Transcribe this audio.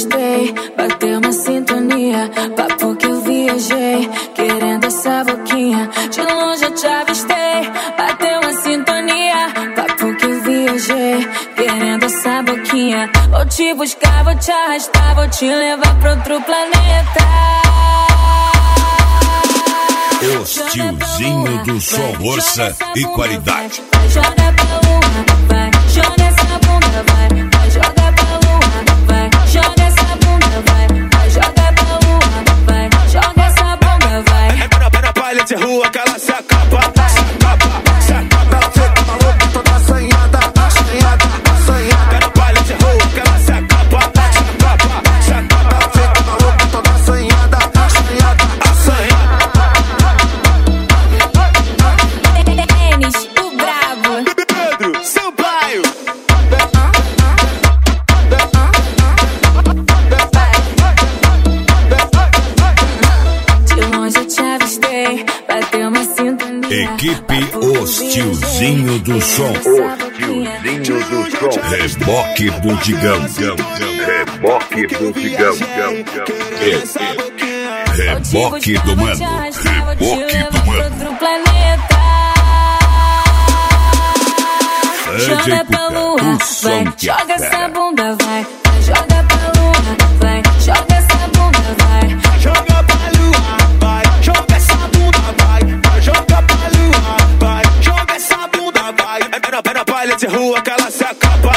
avistei, bateu uma sintonia, papo que eu viajei, querendo essa boquinha. De longe eu te avistei, bateu uma sintonia, papo que eu viajei, querendo essa boquinha. Vou te buscar, vou te arrastar, vou te levar pra outro planeta. Os tiozinho do som, força e qualidade. Vai jogar pra lua, vai, joga essa bunda, vai jogar pra lua, vai, joga essa bunda, vai jogar pra lua, vai, joga essa bunda, vai. É na palha de rua que ela se acaba, se acaba, se acaba. Ela fica maluca, toda assanhada, assanhada, assanhada. É na palha de rua que ela se acaba, se acaba, se acaba. Ela fica maluca, toda assanhada, assanhada, assanhada. Denis, o brabo. Pedro Sampaio. De longe eu te avistei, bateu uma sintonia. Equipe Os Tiozinho do Som. Os Tiozinho do Som. Reboque Bundigão. Reboque Bundigão. Reboque do Mano. Reboque do Mano. Joga pra lua, vai, joga essa bunda, vai, joga pra lua, vai, joga essa bunda, vai. Joga pra lua, vai, joga essa bunda, vai, joga pra lua, vai, joga essa bunda, vai. É na palha de rua que ela se acaba.